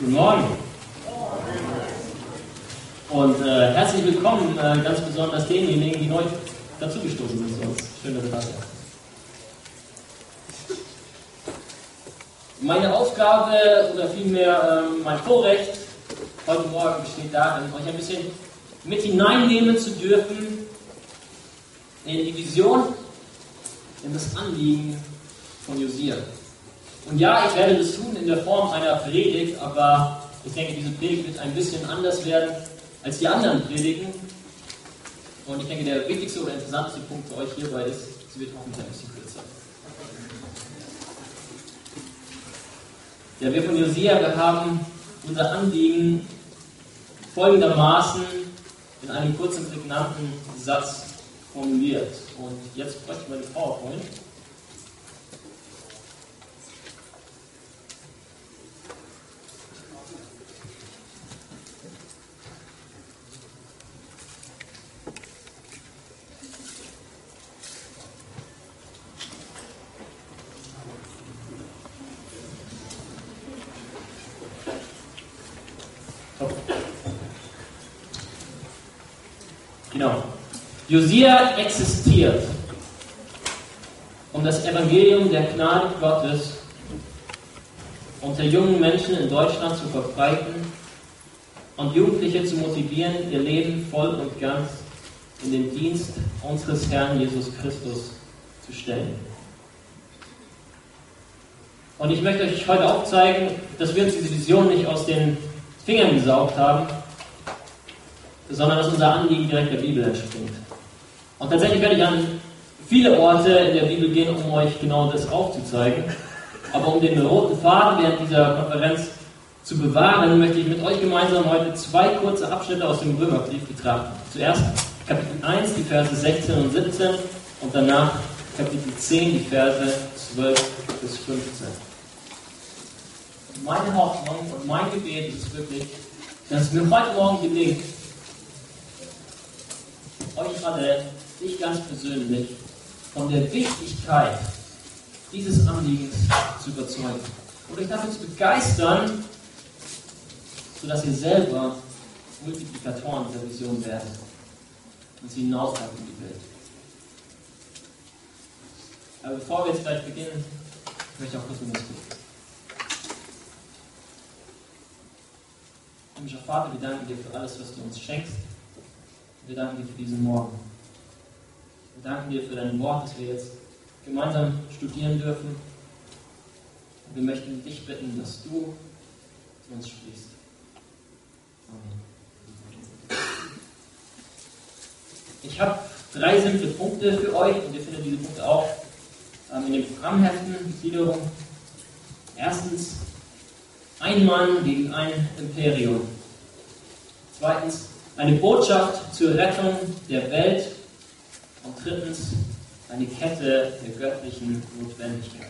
Guten Morgen. Und herzlich willkommen ganz besonders denjenigen, die neu dazugestoßen sind zu uns. Schön, dass ihr da seid. Meine Aufgabe oder vielmehr mein Vorrecht heute Morgen besteht darin, euch ein bisschen mit hineinnehmen zu dürfen in die Vision, in das Anliegen von Josia. Und ja, ich werde das tun in der Form einer Predigt, aber ich denke, diese Predigt wird ein bisschen anders werden als die anderen Predigen. Und ich denke, der wichtigste oder interessanteste Punkt für euch hierbei ist, sie wird hoffentlich ein bisschen kürzer. Ja, wir von Josia, wir haben unser Anliegen folgendermaßen in einem kurzen, prägnanten Satz formuliert. Und jetzt bräuchte ich mal die PowerPoint. Genau. Josia existiert, um das Evangelium der Gnade Gottes unter jungen Menschen in Deutschland zu verbreiten und Jugendliche zu motivieren, ihr Leben voll und ganz in den Dienst unseres Herrn Jesus Christus zu stellen. Und ich möchte euch heute aufzeigen, dass wir uns diese Vision nicht aus den Fingern gesaugt haben, sondern dass unser Anliegen direkt der Bibel entspringt. Und tatsächlich werde ich an viele Orte in der Bibel gehen, um euch genau das aufzuzeigen. Aber um den roten Faden während dieser Konferenz zu bewahren, möchte ich mit euch gemeinsam heute zwei kurze Abschnitte aus dem Römerbrief betrachten. Zuerst Kapitel 1, die Verse 16 und 17 und danach Kapitel 10, die Verse 12 bis 15. Meine Hoffnung und mein Gebet ist wirklich, dass es mir heute Morgen gelingt, euch alle, ich ganz persönlich, von der Wichtigkeit dieses Anliegens zu überzeugen und euch dafür zu begeistern, sodass ihr selber Multiplikatoren dieser Vision werdet und sie hinaushalten in die Welt. Aber bevor wir jetzt gleich beginnen, möchte ich auch kurz um das bitten. Himmlischer Vater, wir danken dir für alles, was du uns schenkst. Wir danken dir für diesen Morgen. Wir danken dir für dein Wort, das wir jetzt gemeinsam studieren dürfen. Und wir möchten dich bitten, dass du zu uns sprichst. Amen. Ich habe 3 simple Punkte für euch und ihr findet diese Punkte auch in den Programmheften, die Gliederung. Erstens, ein Mann gegen ein Imperium. Zweitens, eine Botschaft zur Rettung der Welt. Und drittens, eine Kette der göttlichen Notwendigkeit.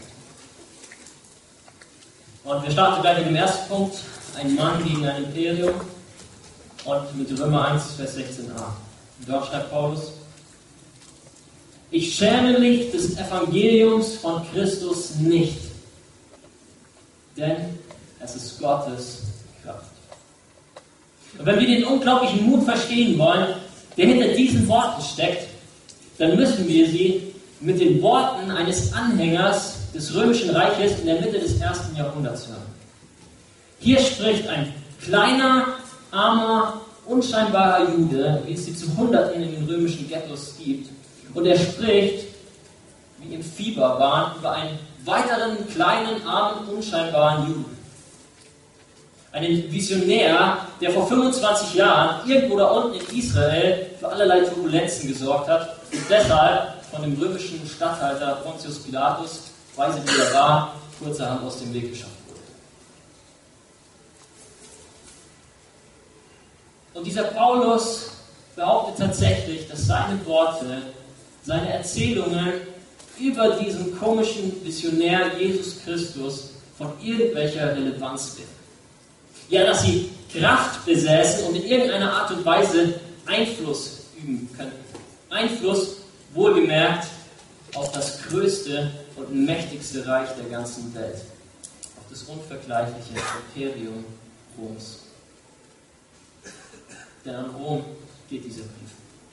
Und wir starten gleich mit dem ersten Punkt, ein Mann gegen ein Imperium. Und mit Römer 1, Vers 16a. Und dort schreibt Paulus: Ich schäme mich des Evangeliums von Christus nicht, denn es ist Gottes Kraft. Und wenn wir den unglaublichen Mut verstehen wollen, der hinter diesen Worten steckt, dann müssen wir sie mit den Worten eines Anhängers des Römischen Reiches in der Mitte des 1. Jahrhunderts hören. Hier spricht ein kleiner, armer, unscheinbarer Jude, wie es sie zu Hunderten in den römischen Ghettos gibt, und er spricht, wie im Fieberwahn, über einen weiteren kleinen, armen, unscheinbaren Juden. Einen Visionär, der vor 25 Jahren irgendwo da unten in Israel für allerlei Turbulenzen gesorgt hat und deshalb von dem römischen Statthalter Pontius Pilatus, weise wie er war, kurzerhand aus dem Weg geschafft wurde. Und dieser Paulus behauptet tatsächlich, dass seine Worte, seine Erzählungen über diesen komischen Visionär Jesus Christus von irgendwelcher Relevanz wären. Ja, dass sie Kraft besäßen und in irgendeiner Art und Weise Einfluss üben könnten. Einfluss, wohlgemerkt, auf das größte und mächtigste Reich der ganzen Welt. Auf das unvergleichliche Imperium Roms. Denn an Rom geht dieser Brief.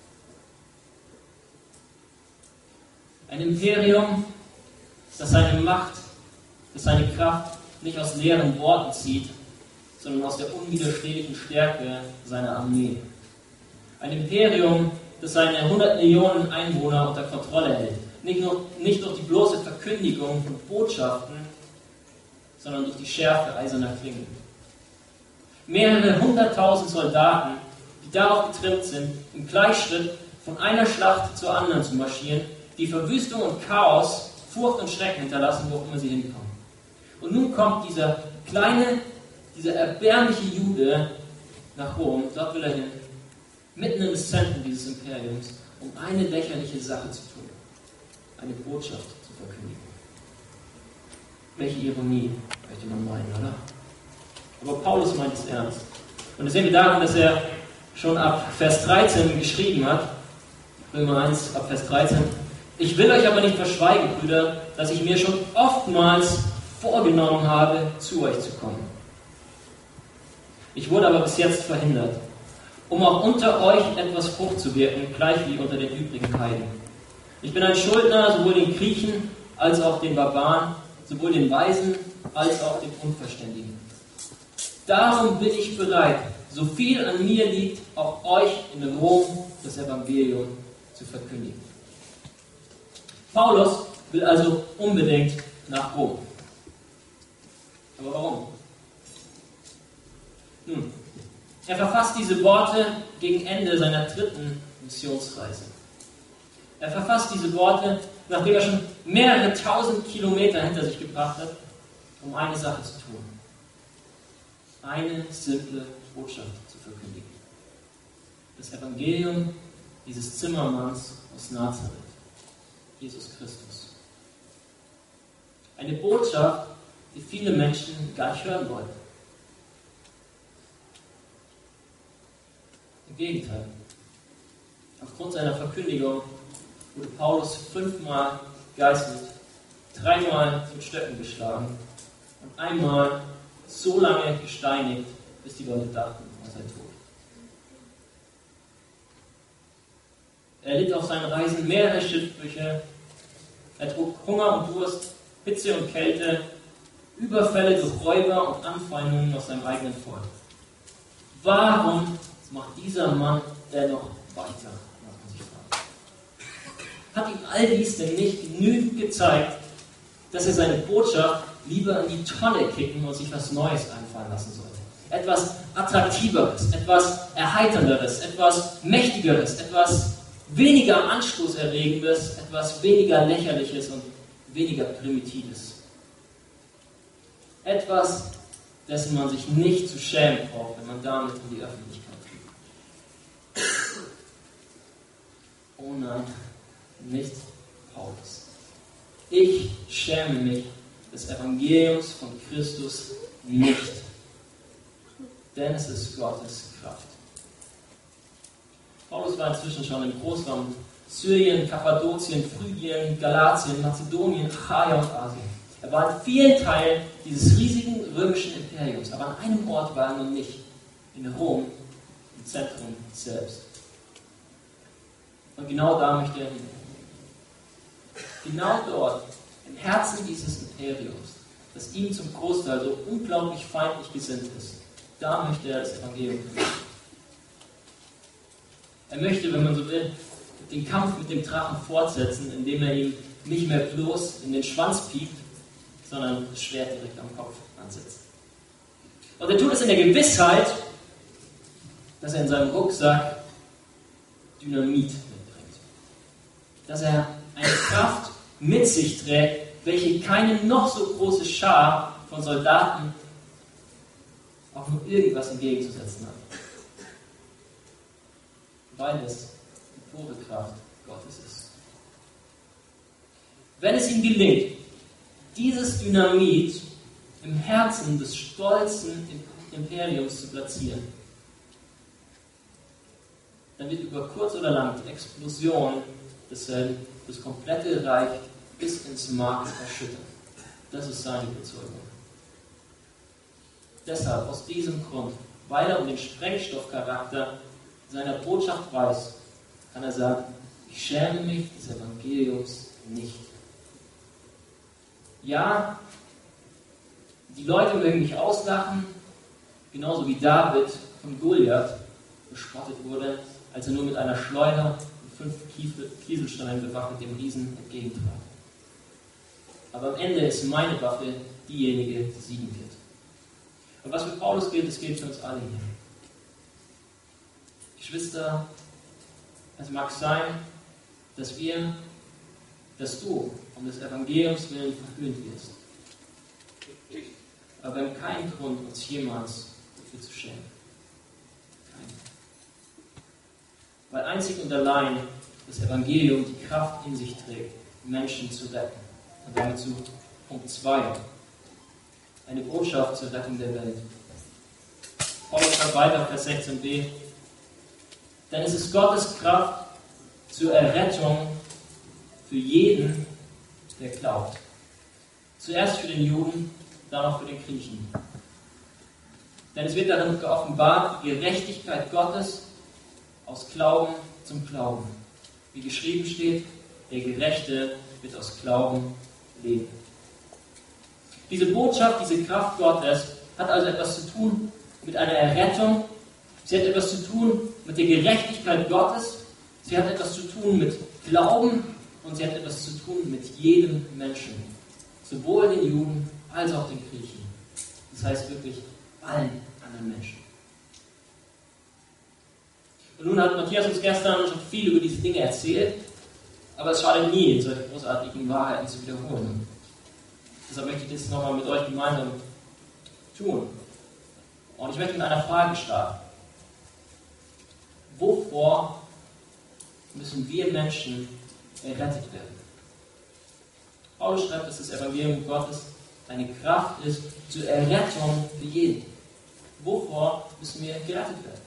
Ein Imperium, das seine Macht, das seine Kraft nicht aus leeren Worten zieht, sondern aus der unwiderstehlichen Stärke seiner Armee. Ein Imperium, das seine 100 Millionen Einwohner unter Kontrolle hält. Nicht durch die bloße Verkündigung von Botschaften, sondern durch die Schärfe eiserner Klingen. Mehrere 100.000 Soldaten, die darauf getrimmt sind, im Gleichschritt von einer Schlacht zur anderen zu marschieren, die Verwüstung und Chaos, Furcht und Schrecken hinterlassen, wo auch immer sie hinkommen. Und nun kommt dieser erbärmliche Jude nach Rom, dort will er hin, mitten in das Zentrum dieses Imperiums, um eine lächerliche Sache zu tun, eine Botschaft zu verkündigen. Welche Ironie, möchte man meinen, oder? Aber Paulus meint es ernst. Und das sehen wir daran, dass er schon ab Vers 13 geschrieben hat, Römer 1 ab Vers 13, ich will euch aber nicht verschweigen, Brüder, dass ich mir schon oftmals vorgenommen habe, zu euch zu kommen. Ich wurde aber bis jetzt verhindert, um auch unter euch etwas Frucht zu wirken, gleich wie unter den übrigen Heiden. Ich bin ein Schuldner, sowohl den Griechen als auch den Barbaren, sowohl den Weisen als auch den Unverständigen. Darum bin ich bereit, so viel an mir liegt, auch euch in Rom das Evangelium zu verkündigen. Paulus will also unbedingt nach Rom. Aber warum? Nun, er verfasst diese Worte gegen Ende seiner 3. Missionsreise. Er verfasst diese Worte, nachdem er schon mehrere 1000 Kilometer hinter sich gebracht hat, um eine Sache zu tun. Eine simple Botschaft zu verkündigen. Das Evangelium dieses Zimmermanns aus Nazareth, Jesus Christus. Eine Botschaft, die viele Menschen gar nicht hören wollten. Im Gegenteil. Aufgrund seiner Verkündigung wurde Paulus 5-mal gegeißelt, 3-mal mit Stöcken geschlagen und einmal so lange gesteinigt, bis die Leute dachten, er sei tot. Er litt auf seinen Reisen mehrere Schiffbrüche, er trug Hunger und Durst, Hitze und Kälte, Überfälle durch Räuber und Anfeindungen aus seinem eigenen Volk. Warum macht dieser Mann dennoch weiter? Hat ihm all dies denn nicht genügend gezeigt, dass er seine Botschaft lieber in die Tonne kicken und sich was Neues einfallen lassen sollte? Etwas Attraktiveres, etwas Erheiternderes, etwas Mächtigeres, etwas weniger Anstoßerregendes, etwas weniger Lächerliches und weniger Primitives. Etwas, dessen man sich nicht zu schämen braucht, wenn man damit in die Öffentlichkeit fliegt. Oh nein, nicht Paulus. Ich schäme mich des Evangeliums von Christus nicht, denn es ist Gottes Kraft. Paulus war inzwischen schon im Großraum Syrien, Kappadokien, Phrygien, Galatien, Mazedonien, Achaia und Asien. Er war in vielen Teilen dieses riesigen römischen Imperiums, aber an einem Ort war er noch nicht, in Rom, im Zentrum selbst. Und genau da möchte er hin. Genau dort, im Herzen dieses Imperiums, das ihm zum Großteil so unglaublich feindlich gesinnt ist, da möchte er das Evangelium bringen. Er möchte, wenn man so will, den Kampf mit dem Drachen fortsetzen, indem er ihm nicht mehr bloß in den Schwanz piekt, sondern das Schwert direkt am Kopf ansetzt. Und er tut es in der Gewissheit, dass er in seinem Rucksack Dynamit mitbringt. Dass er eine Kraft mit sich trägt, welche keine noch so große Schar von Soldaten auch nur irgendwas entgegenzusetzen hat. Weil es die pure Kraft Gottes ist. Wenn es ihm gelingt, dieses Dynamit im Herzen des stolzen Imperiums zu platzieren, dann wird über kurz oder lang die Explosion desselben das komplette Reich bis ins Mark erschüttern. Das ist seine Überzeugung. deshalb, aus diesem Grund, weil er um den Sprengstoffcharakter seiner Botschaft weiß, kann er sagen, ich schäme mich des Evangeliums nicht. Ja, die Leute mögen mich auslachen, genauso wie David von Goliath bespottet wurde, als er nur mit einer Schleuder und 5 Kieselsteinen bewaffnet dem Riesen entgegentrat. Aber am Ende ist meine Waffe diejenige, die siegen wird. Und was für Paulus gilt, das gilt für uns alle hier. Geschwister, es mag sein, dass du um des Evangeliums willen verhöhnt wirst. Aber wir haben keinen Grund, uns jemals dafür zu schämen. Keinen. Weil einzig und allein das Evangelium die Kraft in sich trägt, Menschen zu retten. Und damit zu Punkt 2. Eine Botschaft zur Rettung der Welt. Paulus schreibt weiter, Vers 16b. Denn es ist Gottes Kraft zur Errettung für jeden, der glaubt. Zuerst für den Juden, dann auch für den Griechen. Denn es wird darin geoffenbart, die Gerechtigkeit Gottes aus Glauben zum Glauben. Wie geschrieben steht, der Gerechte wird aus Glauben leben. Diese Botschaft, diese Kraft Gottes hat also etwas zu tun mit einer Errettung. Sie hat etwas zu tun mit der Gerechtigkeit Gottes. Sie hat etwas zu tun mit Glauben und sie hat etwas zu tun mit jedem Menschen. Sowohl den Juden als auch den Griechen. Das heißt wirklich allen anderen Menschen. Und nun hat Matthias uns gestern schon viel über diese Dinge erzählt, aber es schadet nie, solche großartigen Wahrheiten zu wiederholen. Deshalb möchte ich das nochmal mit euch gemeinsam tun. Und ich möchte mit einer Frage starten. Wovor müssen wir Menschen errettet werden? Paulus schreibt, dass das Evangelium Gottes eine Kraft ist zur Errettung für jeden. Wovor müssen wir gerettet werden?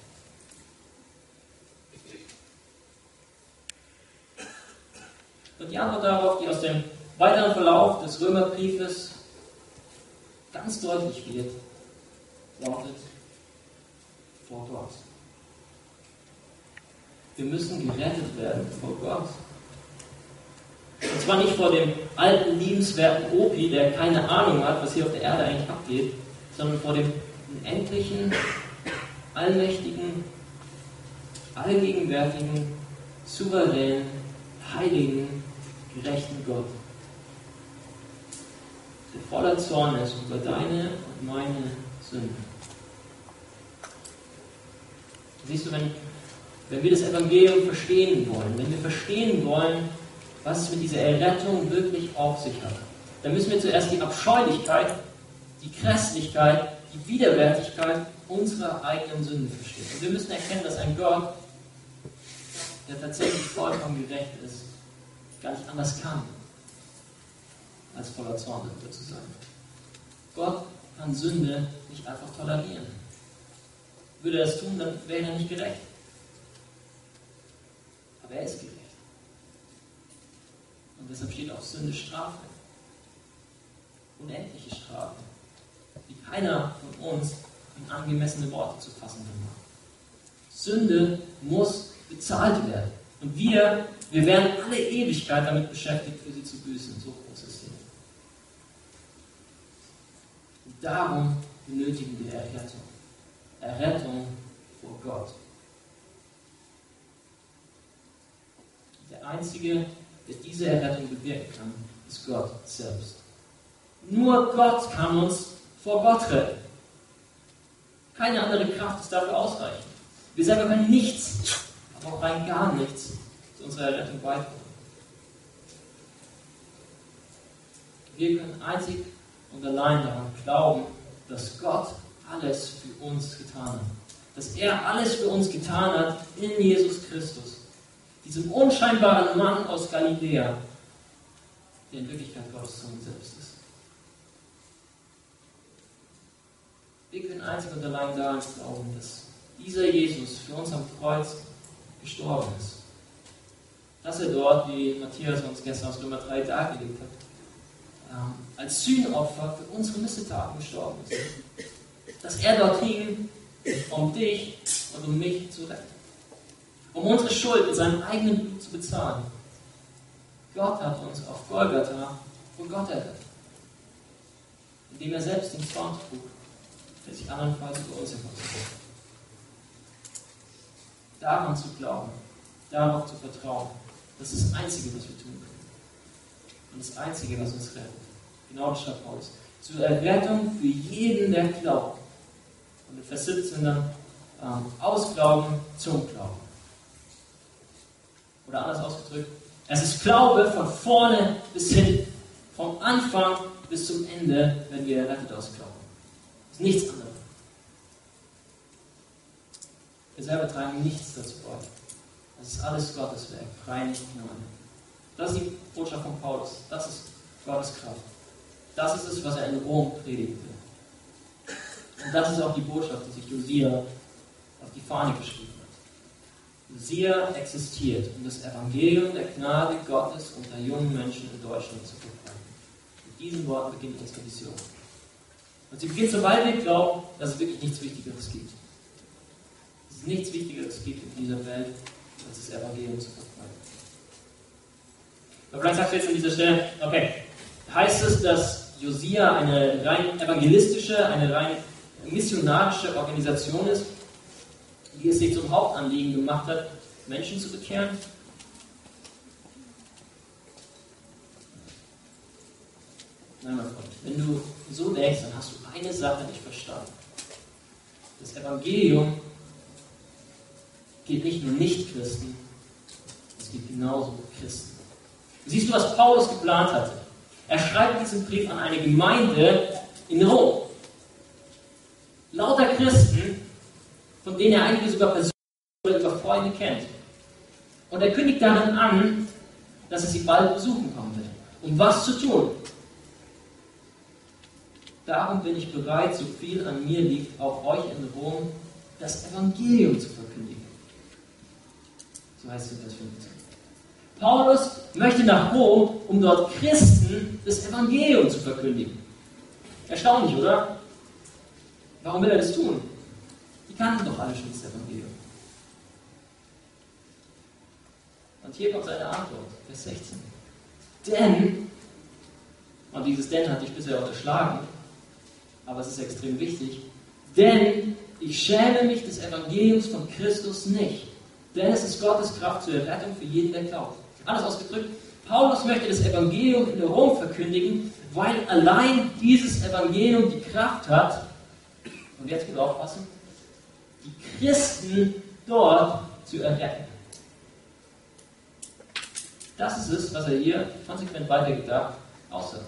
Und die Antwort darauf, die aus dem weiteren Verlauf des Römerbriefes ganz deutlich wird, lautet: vor Gott. Wir müssen gerettet werden vor Gott. Und zwar nicht vor dem alten, liebenswerten Opi, der keine Ahnung hat, was hier auf der Erde eigentlich abgeht, sondern vor dem unendlichen, allmächtigen, allgegenwärtigen, souveränen, heiligen, gerechten Gott, der voller Zorn ist über deine und meine Sünden. Siehst du, wenn wir das Evangelium verstehen wollen, wenn wir verstehen wollen, was es mit dieser Errettung wirklich auf sich hat, dann müssen wir zuerst die Abscheulichkeit, die Grässlichkeit, die Widerwärtigkeit unserer eigenen Sünde verstehen. Und wir müssen erkennen, dass ein Gott, der tatsächlich vollkommen gerecht ist, gar nicht anders kann, als voller Zorn darüber zu sein. Gott kann Sünde nicht einfach tolerieren. Würde er es tun, dann wäre er nicht gerecht. Aber er ist gerecht. Und deshalb steht auf Sünde Strafe. Unendliche Strafe, die keiner von uns in angemessene Worte zu fassen vermag. Sünde muss bezahlt werden. Und wir werden alle Ewigkeit damit beschäftigt, für sie zu büßen. So groß ist sie. Und darum benötigen wir Errettung. Errettung vor Gott. Der Einzige, der diese Errettung bewirken kann, ist Gott selbst. Nur Gott kann uns vor Gott retten. Keine andere Kraft ist dafür ausreichend. Wir selber können nichts, aber auch rein gar nichts zu unserer Errettung beitragen. Wir können einzig und allein daran glauben, dass Gott alles für uns getan hat. Dass er alles für uns getan hat in Jesus Christus. Diesem unscheinbaren Mann aus Galiläa, der in Wirklichkeit Gottes Sohn selbst ist. Wir können einzig und allein daran glauben, dass dieser Jesus für uns am Kreuz gestorben ist. Dass er dort, wie Matthias uns gestern aus Römer 3 dargelegt hat, als Sühnopfer für unsere Missetaten gestorben ist. dass er dorthin, um dich und um mich zu retten. Um unsere Schuld mit seinem eigenen Blut zu bezahlen. Gott hat uns auf Golgatha von Gott errettet. Indem er selbst den Zorn trug, der sich andernfalls über uns hervortut. Daran zu glauben, darauf zu vertrauen, das ist das Einzige, was wir tun können. Und das Einzige, was uns rettet. Genau das schreibt Paulus. Zur Errettung für jeden, der glaubt. Und in Vers 17 dann aus Glauben zum Glauben. Oder anders ausgedrückt, es ist Glaube von vorne bis hinten. Vom Anfang bis zum Ende werden wir errettet aus Glauben. Das ist nichts anderes. Wir selber tragen nichts dazu bei. Das ist alles Gottes Werk, frei nicht Gnade. Das ist die Botschaft von Paulus. Das ist Gottes Kraft. Das ist es, was er in Rom predigte. Und das ist auch die Botschaft, die sich Josia auf die Fahne geschrieben hat. Josia existiert, um das Evangelium der Gnade Gottes unter jungen Menschen in Deutschland zu verbreiten. Mit diesen Worten beginnt unsere Vision. Und sie beginnt, sobald wir glauben, dass es wirklich nichts Wichtigeres gibt. Dass es nichts Wichtigeres gibt in dieser Welt, als das Evangelium zu verbreiten. Aber vielleicht sagst du jetzt an dieser Stelle, okay, heißt es, dass Josia eine rein evangelistische, eine rein missionarische Organisation ist, die es sich zum Hauptanliegen gemacht hat, Menschen zu bekehren? Nein, mein Freund, wenn du so denkst, dann hast du eine Sache nicht verstanden. Das Evangelium geht nicht nur Nicht-Christen, es geht genauso Christen. Siehst du, was Paulus geplant hatte? Er schreibt diesen Brief an eine Gemeinde in Rom. Lauter Christen, von denen er einige sogar persönlich oder über Freunde kennt. Und er kündigt darin an, dass er sie bald besuchen kommen will. Um was zu tun? Darum bin ich bereit, so viel an mir liegt, auch euch in Rom das Evangelium zu verkündigen. So heißt es in Vers 15. Paulus möchte nach Rom, um dort Christen das Evangelium zu verkündigen. Erstaunlich, oder? Warum will er das tun? Die kannten doch alle schon das Evangelium. Und hier kommt seine Antwort, Vers 16. Denn, und dieses Denn hatte ich bisher unterschlagen, aber es ist extrem wichtig, denn ich schäme mich des Evangeliums von Christus nicht. Denn es ist Gottes Kraft zur Errettung für jeden, der glaubt. Anders ausgedrückt, Paulus möchte das Evangelium in Rom verkündigen, weil allein dieses Evangelium die Kraft hat, und jetzt gut aufpassen, die Christen dort zu erretten. Das ist es, was er hier konsequent weitergedacht aussagt.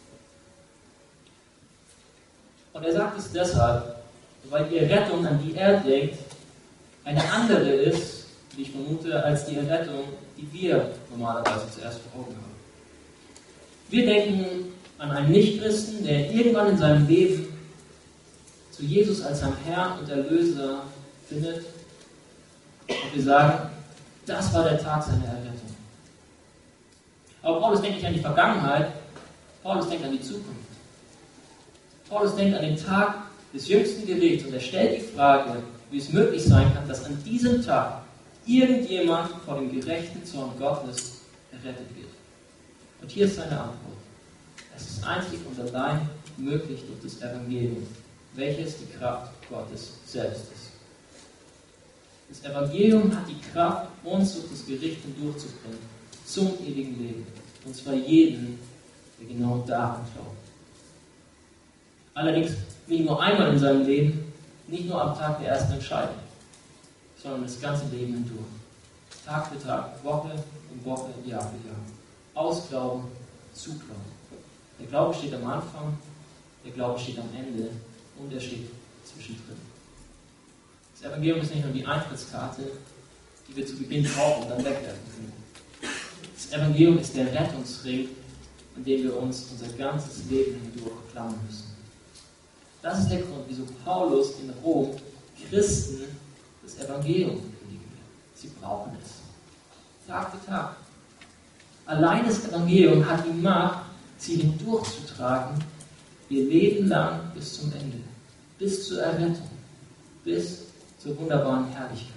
Und er sagt es deshalb, weil die Errettung, an die er denkt, eine andere ist, wie ich vermute, als die Errettung, die wir normalerweise zuerst vor Augen haben. Wir denken an einen Nichtchristen, der irgendwann in seinem Leben zu Jesus als seinem Herrn und Erlöser findet. Und wir sagen, das war der Tag seiner Errettung. Aber Paulus denkt nicht an die Vergangenheit, Paulus denkt an die Zukunft. Paulus denkt an den Tag des jüngsten Gerichts und er stellt die Frage, wie es möglich sein kann, dass an diesem Tag irgendjemand vor dem gerechten Zorn Gottes errettet wird. Und hier ist seine Antwort. Es ist einzig und allein möglich durch das Evangelium, welches die Kraft Gottes selbst ist. Das Evangelium hat die Kraft, uns durch das Gericht hindurchzubringen, zum ewigen Leben. Und zwar jeden, der genau daran glaubt. Allerdings nicht nur einmal in seinem Leben, nicht nur am Tag der ersten Entscheidung, sondern das ganze Leben hindurch. Tag für Tag, Woche um Woche, Jahr für Jahr. Aus Glauben zu Glauben. Der Glaube steht am Anfang, der Glaube steht am Ende und er steht zwischendrin. Das Evangelium ist nicht nur die Eintrittskarte, die wir zu Beginn brauchen und dann wegwerfen können. Das Evangelium ist der Rettungsring, an dem wir uns unser ganzes Leben hindurch klammern müssen. Das ist der Grund, wieso Paulus in Rom Christen das Evangelium verkündigen will. Sie brauchen es. Tag für Tag. Allein das Evangelium hat die Macht, sie hindurchzutragen, ihr Leben lang bis zum Ende. bis zur Errettung, bis zur wunderbaren Herrlichkeit.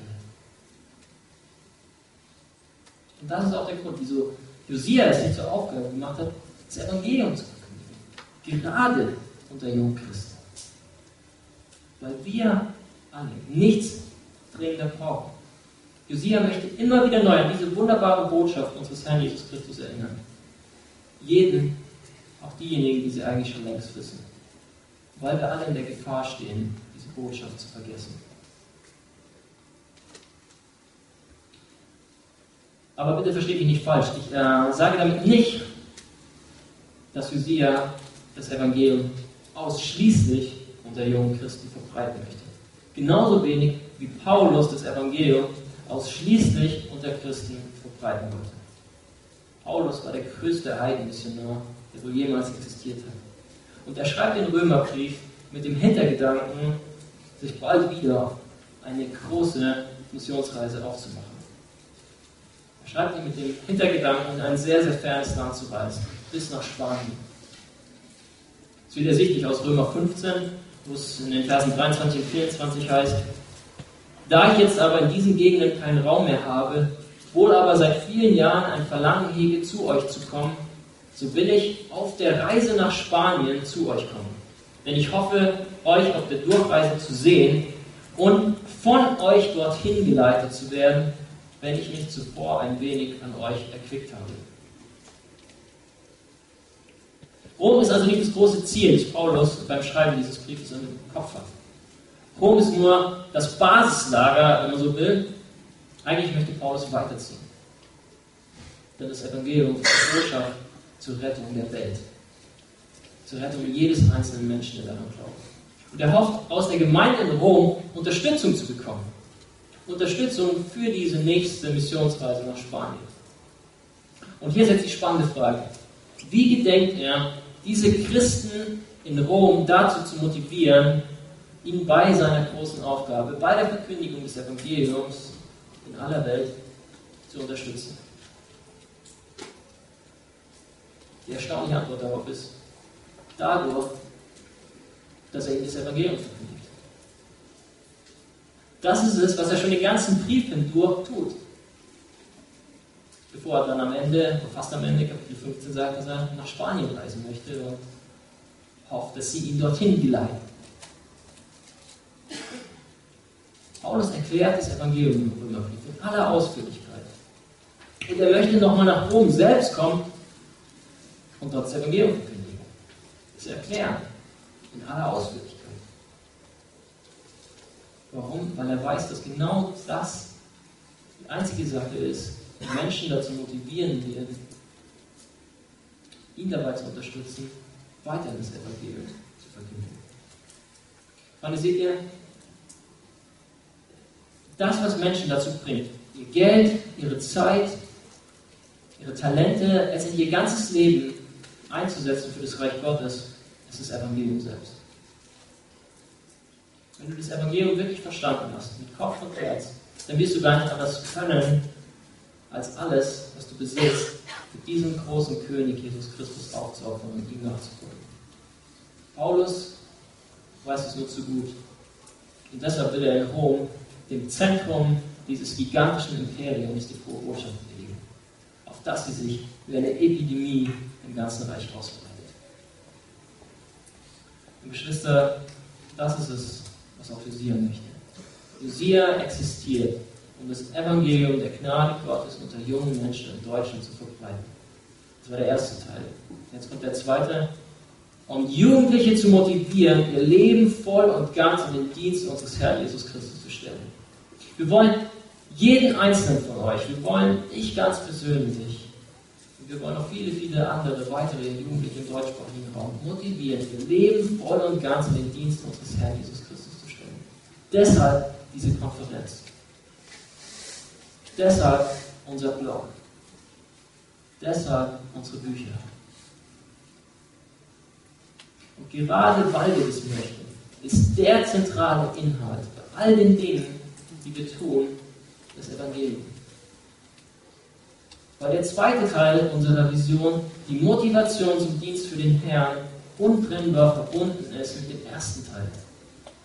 Und das ist auch der Grund, wieso Josia es nicht zur Aufgabe gemacht hat, das Evangelium zu verkündigen. Gerade unter jungen Christen. Weil wir alle nichts dringender brauchen. Josia möchte immer wieder neu an diese wunderbare Botschaft unseres Herrn Jesus Christus erinnern. Jeden, auch diejenigen, die sie eigentlich schon längst wissen. Weil wir alle in der Gefahr stehen, diese Botschaft zu vergessen. Aber bitte versteht mich nicht falsch. Ich sage damit nicht, dass Josia das Evangelium ausschließlich unter jungen Christen verbreiten möchte. Genauso wenig wie Paulus das Evangelium ausschließlich unter Christen verbreiten wollte. Paulus war der größte Heidenmissionar, der wohl jemals existiert hat. Und er schreibt den Römerbrief mit dem Hintergedanken, sich bald wieder eine große Missionsreise aufzumachen. Er schreibt ihn mit dem Hintergedanken, in ein sehr, sehr fernes Land zu reisen, bis nach Spanien. Es wird ersichtlich aus Römer 15, wo es in den Versen 23 und 24 heißt: Da ich jetzt aber in diesen Gegenden keinen Raum mehr habe, wohl aber seit vielen Jahren ein Verlangen hege, zu euch zu kommen, so will ich auf der Reise nach Spanien zu euch kommen. Denn ich hoffe, euch auf der Durchreise zu sehen und von euch dorthin geleitet zu werden, wenn ich mich zuvor ein wenig an euch erquickt habe. Rom ist also nicht das große Ziel, das Paulus beim Schreiben dieses Briefes im Kopf hat. Rom ist nur das Basislager, wenn man so will. Eigentlich möchte Paulus weiterziehen. Denn das Evangelium ist die Botschaft zur Rettung der Welt. Zur Rettung jedes einzelnen Menschen, der daran glaubt. Und er hofft, aus der Gemeinde in Rom Unterstützung zu bekommen. Unterstützung für diese nächste Missionsreise nach Spanien. Und hier setzt die spannende Frage: Wie gedenkt er, diese Christen in Rom dazu zu motivieren, ihn bei seiner großen Aufgabe, bei der Verkündigung des Evangeliums in aller Welt zu unterstützen? Die erstaunliche Antwort darauf ist: dadurch, dass er ihnen das Evangelium verkündigt. Das ist es, was er schon den ganzen Brief hindurch tut. Bevor er dann am Ende, fast am Ende, Kapitel 15 sagt, dass er nach Spanien reisen möchte und hofft, dass sie ihn dorthin geleiten. Paulus erklärt das Evangelium im Römerbrief in aller Ausführlichkeit. Und er möchte nochmal nach Rom selbst kommen und dort das Evangelium verkündigen. Das erklären in aller Ausführlichkeit. Warum? Weil er weiß, dass genau das die einzige Sache ist, die Menschen dazu motivieren wird, ihn dabei zu unterstützen, weiter das Evangelium zu verkündigen. Freunde, seht ihr, das, was Menschen dazu bringt, ihr Geld, ihre Zeit, ihre Talente, es in ihr ganzes Leben einzusetzen für das Reich Gottes, ist das Evangelium selbst. Wenn du das Evangelium wirklich verstanden hast, mit Kopf und Herz, dann wirst du gar nicht anders können, als alles, was du besitzt, für diesen großen König Jesus Christus aufzuopfern und ihm nachzufolgen. Paulus weiß es nur zu gut. Und deshalb will er in Rom, dem Zentrum dieses gigantischen Imperiums, die frohe Botschaft legen, auf das sie sich wie eine Epidemie im ganzen Reich ausbreitet. Und Geschwister, das ist es, was auch Josia möchte. Josia existiert, um das Evangelium der Gnade Gottes unter jungen Menschen in Deutschland zu verbreiten. Das war der erste Teil. Jetzt kommt der zweite. Um Jugendliche zu motivieren, ihr Leben voll und ganz in den Dienst unseres Herrn Jesus Christus zu stellen. Wir wollen jeden einzelnen von euch, wir wollen dich ganz persönlich, und wir wollen auch viele, viele andere weitere Jugendliche im deutschsprachigen Raum motivieren, ihr Leben voll und ganz in den Dienst unseres Herrn Jesus Christus zu stellen. Deshalb diese Konferenz. Deshalb unser Blog. Deshalb unsere Bücher. Und gerade weil wir das möchten, ist der zentrale Inhalt bei all den Dingen, die wir tun, das Evangelium. Weil der zweite Teil unserer Vision, die Motivation zum Dienst für den Herrn, untrennbar verbunden ist mit dem ersten Teil.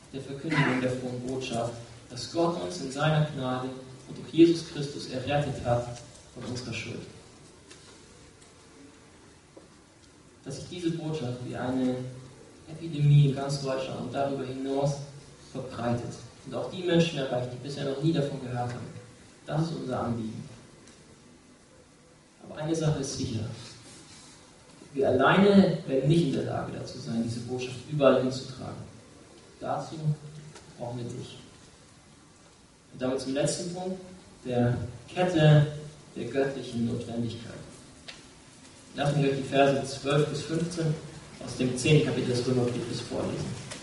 der Verkündigung der frohen Botschaft, dass Gott uns in seiner Gnade und durch Jesus Christus errettet hat von unserer Schuld. Dass sich diese Botschaft wie eine Epidemie in ganz Deutschland und darüber hinaus verbreitet und auch die Menschen erreicht, die bisher noch nie davon gehört haben. Das ist unser Anliegen. Aber eine Sache ist sicher. Wir alleine werden nicht in der Lage dazu sein, diese Botschaft überall hinzutragen. Dazu brauchen wir dich. Und damit zum letzten Punkt, der Kette der göttlichen Notwendigkeit. Lassen wir euch die Verse 12 bis 15 aus dem 10. Kapitel des Römerbriefes vorlesen.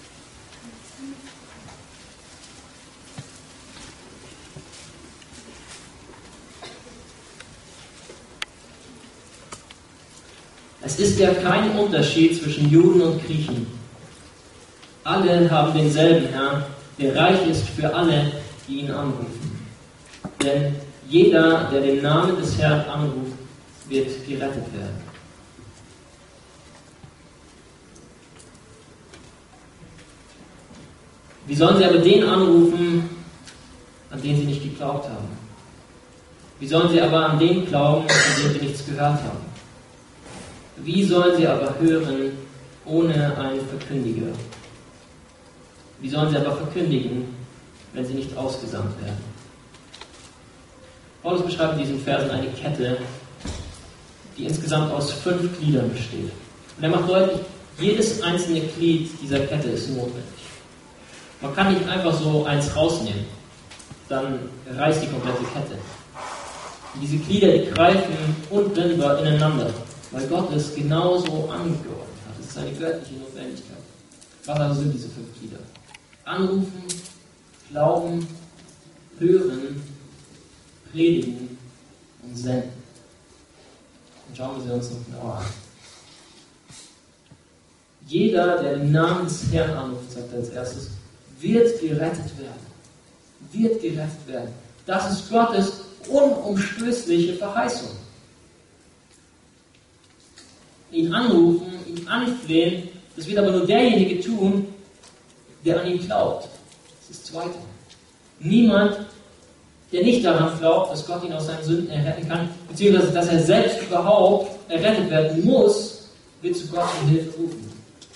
Es ist ja kein Unterschied zwischen Juden und Griechen. Alle haben denselben Herrn, der reich ist für alle, die ihn anrufen. Denn jeder, der den Namen des Herrn anruft, wird gerettet werden. Wie sollen sie aber den anrufen, an den sie nicht geglaubt haben? Wie sollen sie aber an den glauben, an den sie nichts gehört haben? Wie sollen sie aber hören, ohne einen Verkündiger? Wie sollen sie aber verkündigen, wenn sie nicht ausgesandt werden? Paulus beschreibt in diesen Versen eine Kette, die insgesamt aus 5 Gliedern besteht. Und er macht deutlich, jedes einzelne Glied dieser Kette ist notwendig. Man kann nicht einfach so eins rausnehmen, dann reißt die komplette Kette. Und diese Glieder, die greifen untrennbar ineinander, weil Gott es genauso angeordnet hat. Es ist eine göttliche Notwendigkeit. Was also sind diese 5 Glieder? Anrufen, glauben, hören, predigen und senden. Und schauen wir sie uns noch genauer an. Jeder, der den Namen des Herrn anruft, sagt er als erstes, wird gerettet werden. Wird gerettet werden. Das ist Gottes unumstößliche Verheißung. Ihn anrufen, ihn anflehen, das wird aber nur derjenige tun, der an ihn glaubt. Das ist das Zweite. Niemand, der nicht daran glaubt, dass Gott ihn aus seinen Sünden erretten kann, beziehungsweise dass er selbst überhaupt errettet werden muss, wird zu Gott um Hilfe rufen.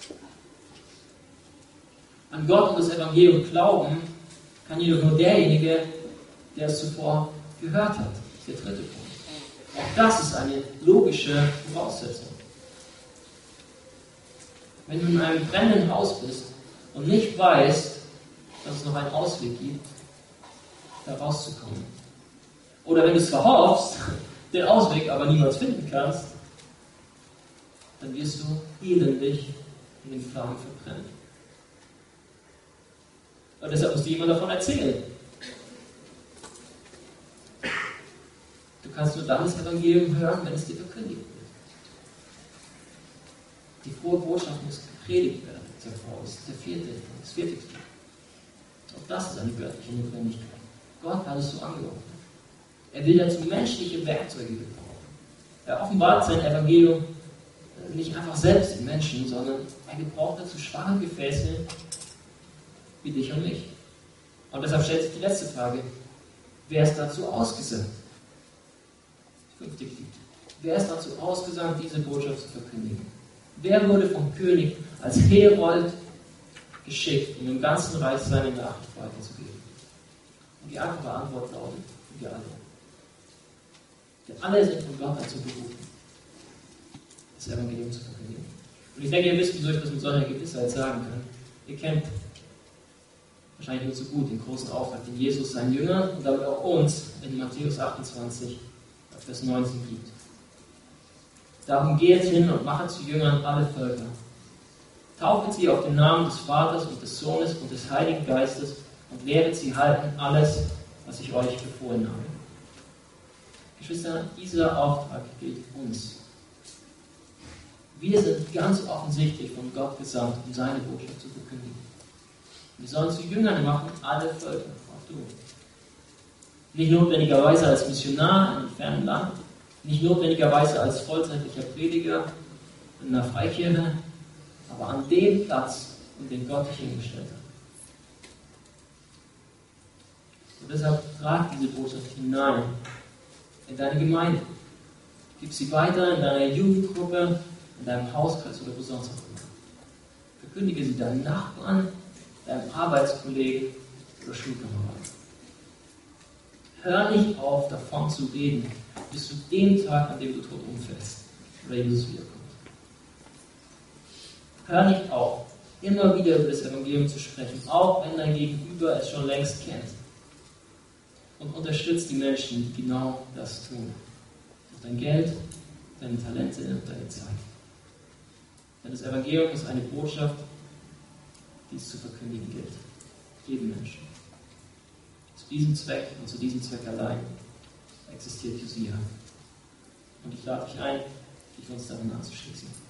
An Gott und das Evangelium glauben kann jedoch nur derjenige, der es zuvor gehört hat. Das ist der 3. Punkt. Auch das ist eine logische Voraussetzung. Wenn du in einem brennenden Haus bist und nicht weißt, dass es noch einen Ausweg gibt, da rauszukommen. Oder wenn du es verhoffst, den Ausweg aber niemals finden kannst, dann wirst du elendig in den Flammen verbrennen. Und deshalb muss dir jemand davon erzählen. Du kannst nur dann das Evangelium hören, wenn es dir verkündigt wird. Die frohe Botschaft muss gepredigt werden, sagt Paulus. Das ist das 4. Glied. Auch das ist eine göttliche Notwendigkeit. Gott hat es so angeordnet. Er will dazu menschliche Werkzeuge gebrauchen. Er offenbart sein Evangelium nicht einfach selbst in Menschen, sondern er gebraucht dazu schwache Gefäße wie dich und mich. Und deshalb stellt sich die letzte Frage: Wer ist dazu ausgesandt? Das 5. Glied. Wer ist dazu ausgesandt, diese Botschaft zu verkündigen? Wer wurde vom König als Herold geschickt, um im ganzen Reich seine Nachricht weiterzugeben? Und die einfache Antwort lautet: wir alle. Denn alle sind von Gott dazu berufen, das Evangelium zu verkündigen. Und ich denke, ihr wisst, wieso ich das mit solcher Gewissheit sagen kann. Ihr kennt wahrscheinlich nur so gut den großen Auftrag, den Jesus seinen Jüngern und damit auch uns in Matthäus 28, Vers 19 gibt. Darum geht hin und machet zu Jüngern alle Völker. Taufet sie auf den Namen des Vaters und des Sohnes und des Heiligen Geistes und lehret sie halten alles, was ich euch befohlen habe. Geschwister, dieser Auftrag gilt uns. Wir sind ganz offensichtlich von Gott gesandt, um seine Botschaft zu verkündigen. Wir sollen zu Jüngern machen, alle Völker, auch du. Nicht notwendigerweise als Missionar in einem fernen Land, nicht notwendigerweise als vollzeitlicher Prediger in einer Freikirche, aber an dem Platz, an den Gott dich hingestellt hat. Und deshalb trag diese Botschaft hinein in deine Gemeinde. Gib sie weiter in deiner Jugendgruppe, in deinem Hauskreis oder wo sonst auch immer. Verkündige sie deinen Nachbarn, deinem Arbeitskollegen oder Schulkameraden. Hör nicht auf, davon zu reden, bis zu dem Tag, an dem du tot umfällst oder Jesus wiederkommt. Hör nicht auf, immer wieder über das Evangelium zu sprechen, auch wenn dein Gegenüber es schon längst kennt. Und unterstützt die Menschen, die genau das tun. Durch dein Geld, deine Talente und deine Zeit. Denn das Evangelium ist eine Botschaft, die es zu verkündigen gilt. Jedem Menschen. Zu diesem Zweck und zu diesem Zweck allein existiert Josia. Und ich lade dich ein, dich uns darin anzuschließen.